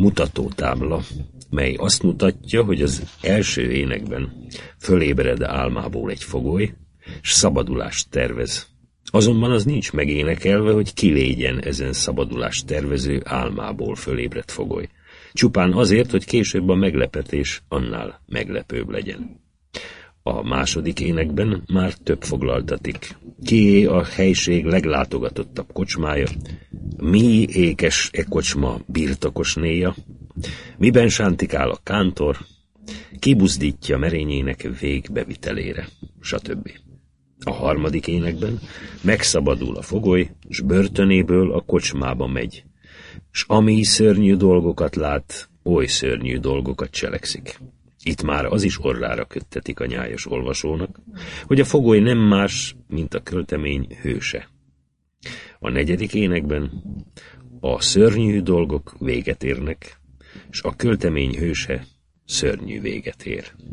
mutatótábla, mely azt mutatja, hogy az első énekben fölébred álmából egy fogoly, s szabadulást tervez. Azonban az nincs megénekelve, hogy ki légyen ezen szabadulást tervező álmából fölébredt fogoly. Csupán azért, hogy később a meglepetés annál meglepőbb legyen. A második énekben már több foglaltatik. Kié a helység leglátogatottabb kocsmája, mi ékes e kocsma birtokosnéja, miben sántikál a kántor, kibuzdítja merényének végbevitelére, stb. A harmadik énekben megszabadul a fogoly, s börtönéből a kocsmába megy, s ami szörnyű dolgokat lát, oly szörnyű dolgokat cselekszik. Itt már az is orrára köttetik a nyájas olvasónak, hogy a fogoly nem más, mint a költemény hőse. A negyedik énekben a szörnyű dolgok véget érnek, s a költemény hőse szörnyű véget ér.